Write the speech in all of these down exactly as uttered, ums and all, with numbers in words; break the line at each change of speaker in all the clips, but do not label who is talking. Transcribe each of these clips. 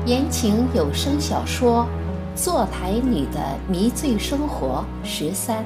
言情有声小说《坐台女的迷醉生活》十三。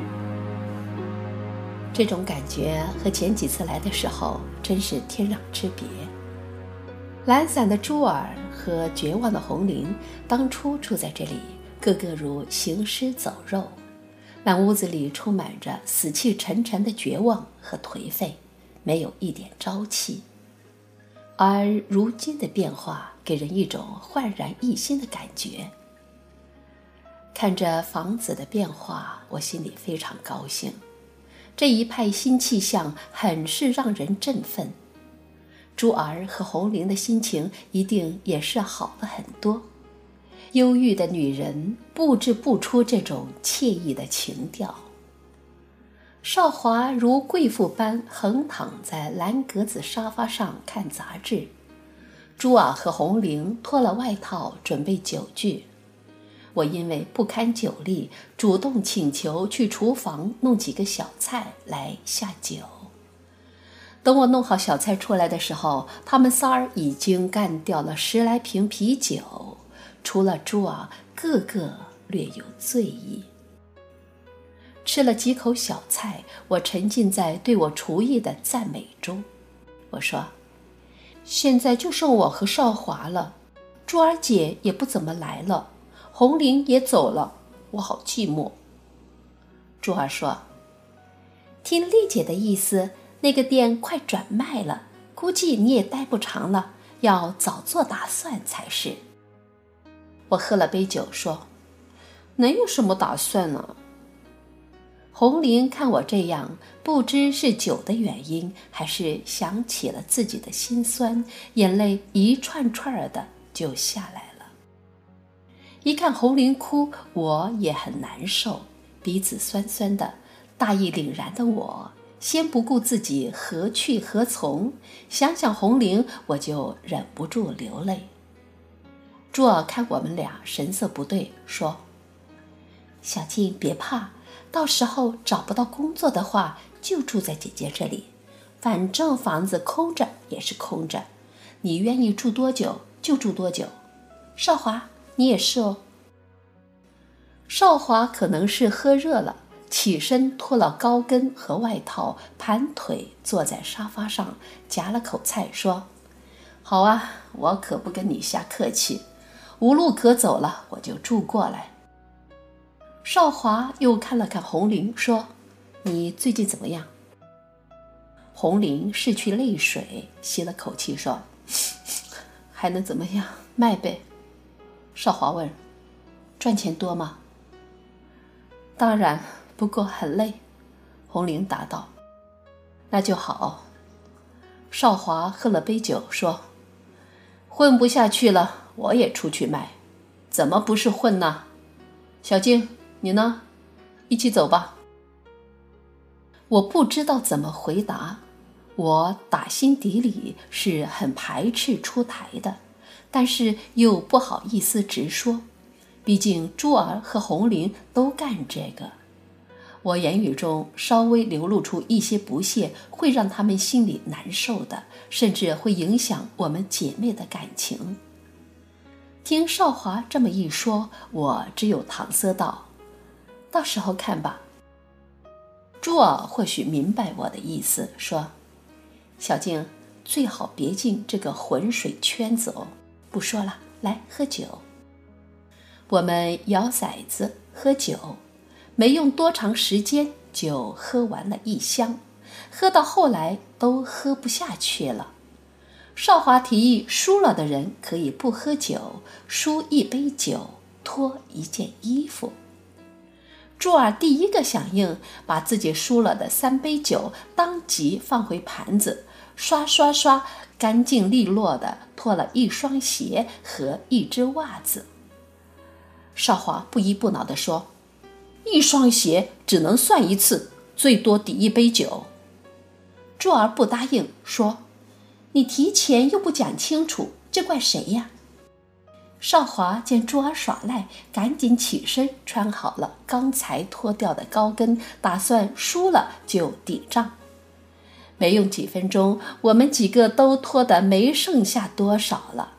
这种感觉和前几次来的时候真是天壤之别。懒散的朱儿和绝望的红玲当初住在这里，个个如行尸走肉，那屋子里充满着死气沉沉的绝望和颓废，没有一点朝气。而如今的变化给人一种焕然一新的感觉。看着房子的变化，我心里非常高兴。这一派新气象很是让人振奋。朱儿和红玲的心情一定也是好了很多。忧郁的女人布置不出这种惬意的情调。少华如贵妇般横躺在蓝格子沙发上看杂志，朱儿和红玲脱了外套准备酒具。我因为不堪酒力，主动请求去厨房弄几个小菜来下酒。等我弄好小菜出来的时候，他们仨儿已经干掉了十来瓶啤酒，除了朱儿，个个略有醉意。吃了几口小菜，我沉浸在对我厨艺的赞美中。我说，现在就剩我和少华了，朱儿姐也不怎么来了，红玲也走了，我好寂寞。朱儿说，听丽姐的意思，那个店快转卖了，估计你也待不长了，要早做打算才是。我喝了杯酒说，能有什么打算呢？红玲看我这样，不知是酒的原因，还是想起了自己的心酸，眼泪一串串的就下来了。一看红玲哭，我也很难受，鼻子酸酸的。大义凛然的我，先不顾自己何去何从，想想红玲，我就忍不住流泪。朱儿看我们俩神色不对，说，小静别怕，到时候找不到工作的话，就住在姐姐这里，反正房子空着也是空着，你愿意住多久就住多久。少华，你也是哦。少华可能是喝热了，起身脱了高跟和外套，盘腿坐在沙发上，夹了口菜说，好啊，我可不跟你瞎客气，无路可走了，我就住过来。少华又看了看红玲，说，你最近怎么样？红玲拭去泪水，吸了口气说，还能怎么样，卖呗。少华问，赚钱多吗？当然，不过很累。红玲答道，那就好。少华喝了杯酒说，混不下去了，我也出去卖。怎么不是混呢？小静，你呢？一起走吧。我不知道怎么回答，我打心底里是很排斥出台的，但是又不好意思直说，毕竟朱儿和红玲都干这个。我言语中稍微流露出一些不屑，会让他们心里难受的，甚至会影响我们姐妹的感情。听少华这么一说，我只有搪塞道，到时候看吧。朱儿或许明白我的意思，说，小静，最好别进这个浑水圈子哦。不说了，来喝酒。我们摇骰子喝酒，没用多长时间就喝完了一箱，喝到后来都喝不下去了。少华提议输了的人可以不喝酒，输一杯酒脱一件衣服。朱儿第一个响应，把自己输了的三杯酒当即放回盘子，刷刷刷干净利落地脱了一双鞋和一只袜子。少华不依不挠地说，一双鞋只能算一次，最多抵一杯酒。朱儿不答应，说，你提前又不讲清楚，这怪谁呀？少华见朱儿耍赖，赶紧起身穿好了刚才脱掉的高跟，打算输了就抵账。没用几分钟，我们几个都脱得没剩下多少了。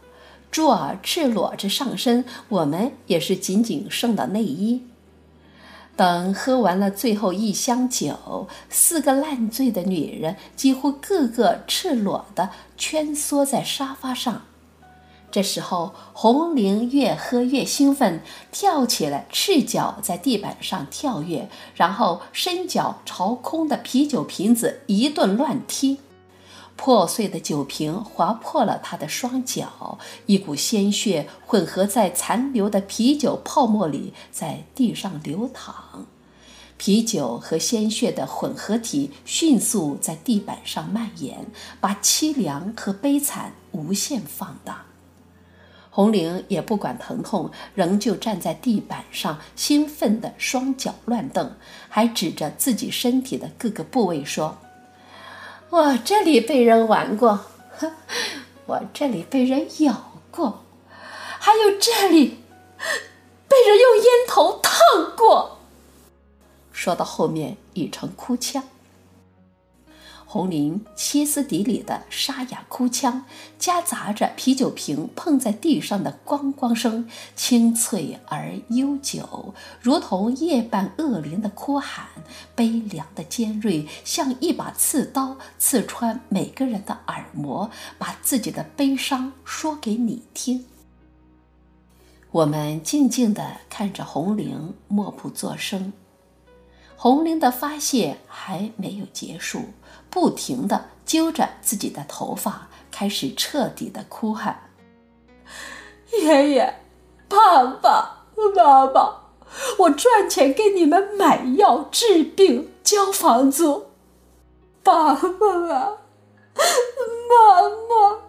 珠儿赤裸着上身，我们也是仅仅剩的内衣。等喝完了最后一箱酒，四个烂醉的女人几乎个个赤裸地蜷缩在沙发上。这时候红玲越喝越兴奋，跳起来，赤脚在地板上跳跃，然后伸脚朝空的啤酒瓶子一顿乱踢。破碎的酒瓶划破了他的双脚，一股鲜血混合在残留的啤酒泡沫里，在地上流淌。啤酒和鲜血的混合体迅速在地板上蔓延，把凄凉和悲惨无限放大。红玲也不管疼痛，仍旧站在地板上，兴奋地双脚乱蹬，还指着自己身体的各个部位说：我这里被人玩过，我这里被人咬过，还有这里被人用烟头烫过。说到后面已成哭腔。红玲歇斯底里的沙哑哭腔，夹杂着啤酒瓶碰在地上的咣咣声，清脆而悠久，如同夜半恶灵的哭喊，悲凉的尖锐，像一把刺刀刺穿每个人的耳膜，把自己的悲伤说给你听。我们静静地看着红玲默不作声。红玲的发泄还没有结束，不停地揪着自己的头发，开始彻底的哭喊：爷爷，爸爸，妈妈，我赚钱给你们买药治病交房租，爸爸啊，妈妈。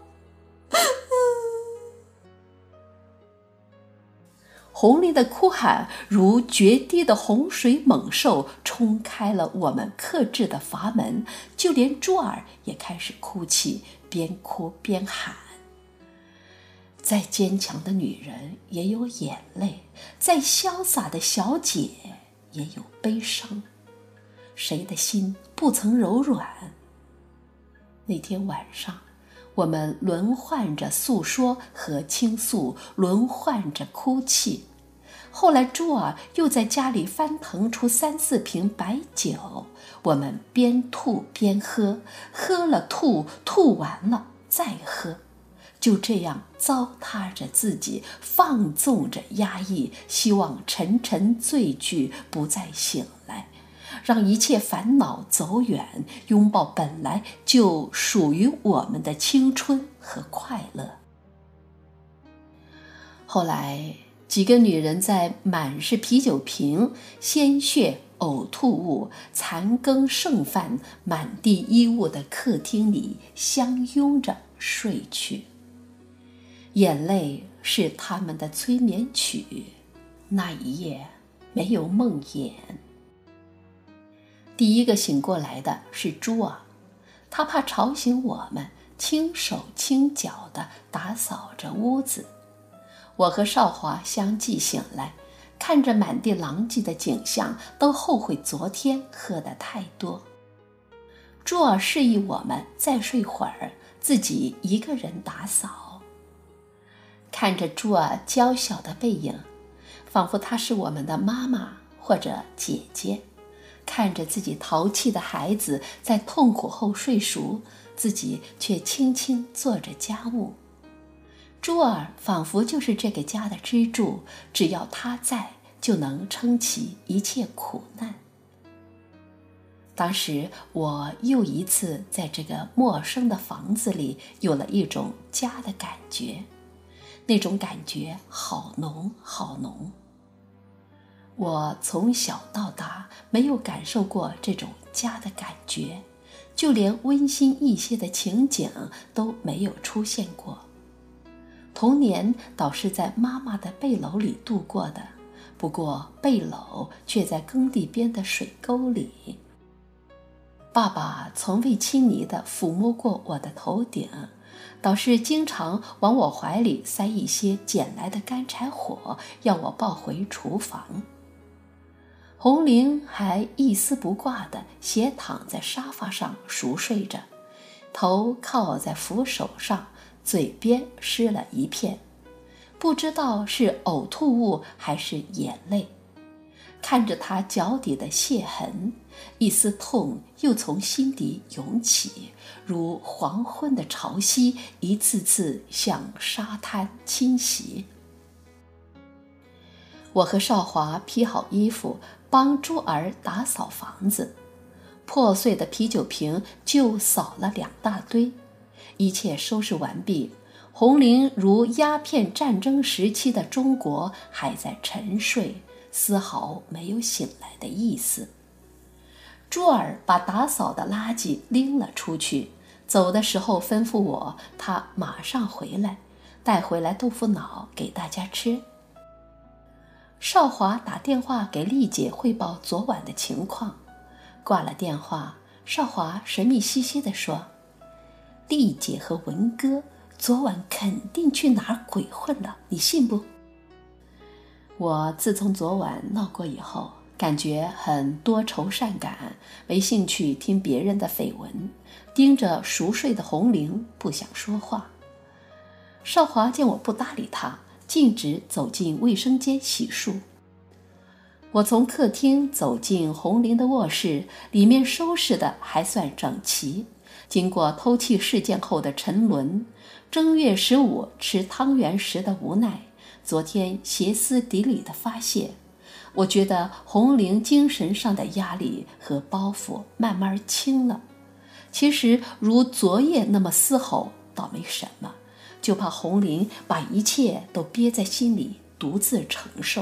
红玲的哭喊如决堤的洪水猛兽，冲开了我们克制的阀门，就连珠儿也开始哭泣，边哭边喊。再坚强的女人也有眼泪，再潇洒的小姐也有悲伤，谁的心不曾柔软？那天晚上，我们轮换着诉说和倾诉，轮换着哭泣。后来珠儿又在家里翻腾出三四瓶白酒，我们边吐边喝，喝了吐，吐完了再喝，就这样糟蹋着自己，放纵着压抑，希望沉沉醉去，不再醒来，让一切烦恼走远，拥抱本来就属于我们的青春和快乐。后来几个女人在满是啤酒瓶、鲜血、呕吐物、残羹剩饭、满地衣物的客厅里相拥着睡去。眼泪是他们的催眠曲，那一夜没有梦魇。第一个醒过来的是珠儿，她怕吵醒我们，轻手轻脚地打扫着屋子。我和少华相继醒来，看着满地狼藉的景象，都后悔昨天喝得太多。珠儿示意我们再睡会儿，自己一个人打扫。看着珠儿娇小的背影，仿佛她是我们的妈妈或者姐姐，看着自己淘气的孩子在痛苦后睡熟，自己却轻轻做着家务。珠儿仿佛就是这个家的支柱，只要她在，就能撑起一切苦难。当时我又一次在这个陌生的房子里有了一种家的感觉，那种感觉好浓好浓。我从小到大没有感受过这种家的感觉，就连温馨一些的情景都没有出现过。童年倒是在妈妈的背篓里度过的，不过背篓却在耕地边的水沟里。爸爸从未亲昵地抚摸过我的头顶，倒是经常往我怀里塞一些捡来的干柴火，要我抱回厨房。红玲还一丝不挂地斜躺在沙发上熟睡着，头靠在扶手上，嘴边湿了一片， 不知道是呕吐物还是眼泪。看着他脚底的血痕，一丝痛又从心底涌起，如黄昏的潮汐，一次次向沙滩侵袭。我和少华披好衣服，帮珠儿打扫房子，破碎的啤酒瓶就扫了两大堆。一切收拾完毕，红菱如鸦片战争时期的中国还在沉睡，丝毫没有醒来的意思。珠儿把打扫的垃圾拎了出去，走的时候吩咐我，他马上回来，带回来豆腐脑给大家吃。少华打电话给丽姐汇报昨晚的情况，挂了电话，少华神秘兮兮地说：“丽姐和文哥昨晚肯定去哪儿鬼混了，你信不？”我自从昨晚闹过以后，感觉很多愁善感，没兴趣听别人的绯闻，盯着熟睡的红菱不想说话。少华见我不搭理他，径直走进卫生间洗漱。我从客厅走进红菱的卧室，里面收拾的还算整齐。经过偷窃事件后的沉沦，正月十五吃汤圆时的无奈，昨天歇斯底里的发泄，我觉得红菱精神上的压力和包袱慢慢轻了。其实如昨夜那么嘶吼倒没什么，就怕红菱把一切都憋在心里独自承受。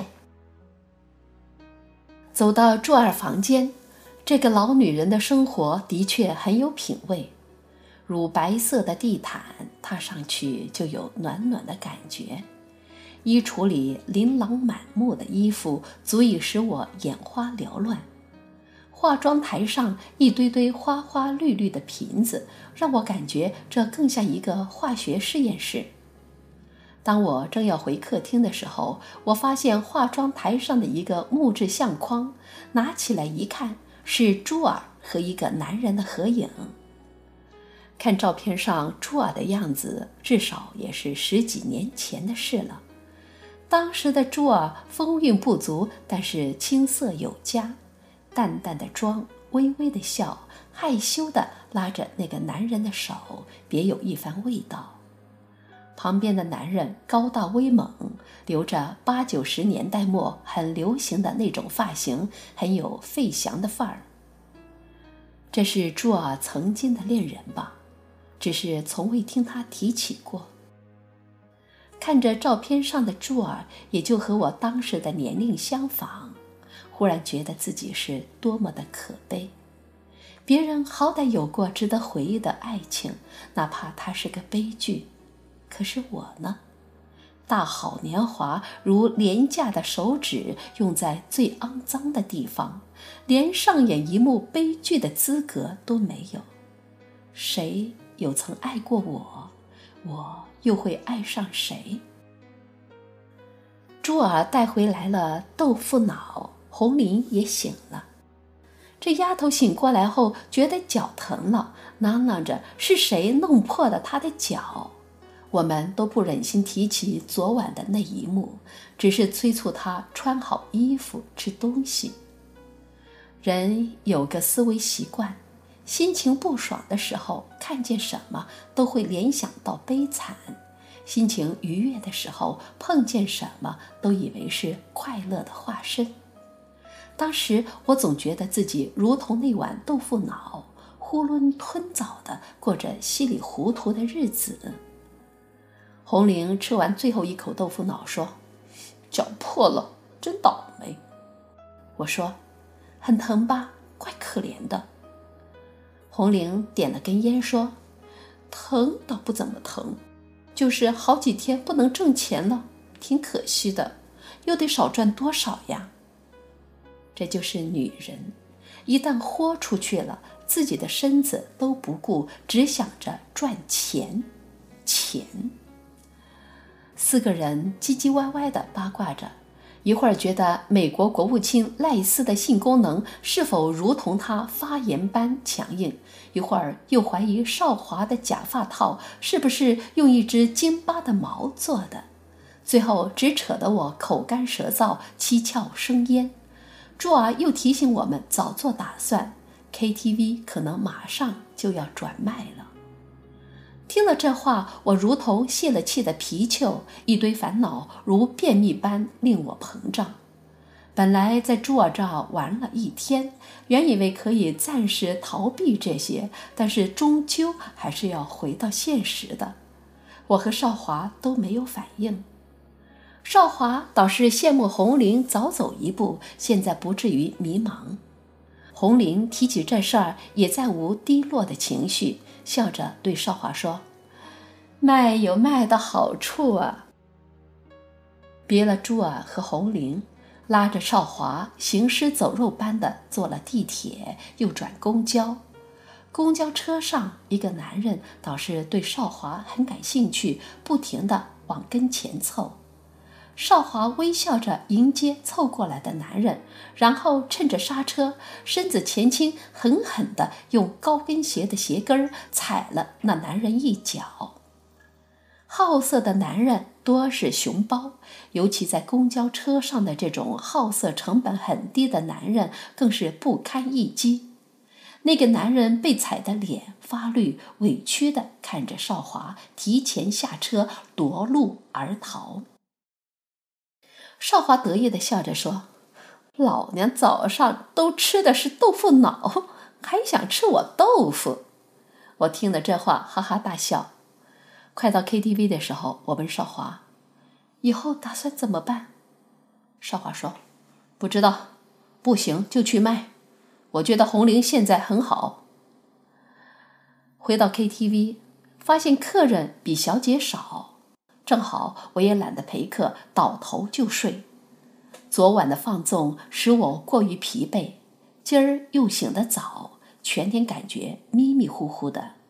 走到珠儿房间，这个老女人的生活的确很有品味，乳白色的地毯踏上去就有暖暖的感觉，衣橱里琳琅满目的衣服足以使我眼花缭乱，化妆台上一堆堆花花绿绿的瓶子，让我感觉这更像一个化学实验室。当我正要回客厅的时候，我发现化妆台上的一个木质相框，拿起来一看，是珠儿和一个男人的合影。看照片上珠儿的样子，至少也是十几年前的事了。当时的珠儿风韵不足，但是青涩有加，淡淡的妆，微微的笑，害羞地拉着那个男人的手，别有一番味道。旁边的男人高大威猛，留着八九十年代末很流行的那种发型，很有费翔的范儿。这是珠儿曾经的恋人吧，只是从未听他提起过。看着照片上的珠儿，也就和我当时的年龄相仿，忽然觉得自己是多么的可悲。别人好歹有过值得回忆的爱情，哪怕它是个悲剧。可是我呢？大好年华如廉价的手指用在最肮脏的地方，连上演一幕悲剧的资格都没有。谁有曾爱过我，我又会爱上谁？珠儿带回来了豆腐脑，红菱也醒了。这丫头醒过来后觉得脚疼了，嚷嚷着是谁弄破了她的脚。我们都不忍心提起昨晚的那一幕，只是催促她穿好衣服吃东西。人有个思维习惯，心情不爽的时候看见什么都会联想到悲惨，心情愉悦的时候碰见什么都以为是快乐的化身。当时我总觉得自己如同那碗豆腐脑，囫囵吞枣地过着稀里糊涂的日子。红菱吃完最后一口豆腐脑说：“脚破了，真倒霉。”我说：“很疼吧？怪可怜的。”红菱点了根烟说：“疼倒不怎么疼，就是好几天不能挣钱了，挺可惜的，又得少赚多少呀。”这就是女人，一旦豁出去了，自己的身子都不顾，只想着赚钱，钱。四个人唧唧歪歪地八卦着，一会儿觉得美国国务卿赖斯的性功能是否如同他发言般强硬，一会儿又怀疑少华的假发套是不是用一只京巴的毛做的， 最后只扯得我口干舌燥，七窍生烟。朱儿又提醒我们早做打算， K T V 可能马上就要转卖了。听了这话，我如同泄了气的皮球，一堆烦恼如便秘般令我膨胀。本来在朱儿这儿玩了一天，原以为可以暂时逃避这些，但是终究还是要回到现实的。我和少华都没有反应。少华倒是羡慕红玲早走一步，现在不至于迷茫。红玲提起这事儿也再无低落的情绪，笑着对少华说：“卖有卖的好处啊。”别了朱儿和红玲，拉着少华行尸走肉般的坐了地铁，又转公交。公交车上，一个男人倒是对少华很感兴趣，不停地往跟前凑。少华微笑着迎接凑过来的男人，然后趁着刹车，身子前倾，狠狠地用高跟鞋的鞋跟踩了那男人一脚。好色的男人多是熊包，尤其在公交车上的这种好色成本很低的男人更是不堪一击。那个男人被踩得脸发绿，委屈地看着少华提前下车夺路而逃。少华得意地笑着说：“老娘早上都吃的是豆腐脑，还想吃我豆腐？”我听了这话哈哈大笑。快到 K T V 的时候，我问少华：“以后打算怎么办？”少华说：“不知道，不行就去卖。我觉得红玲现在很好。”回到 K T V， 发现客人比小姐少，正好我也懒得陪客，倒头就睡。昨晚的放纵使我过于疲惫，今儿又醒得早，全天感觉迷迷糊糊的。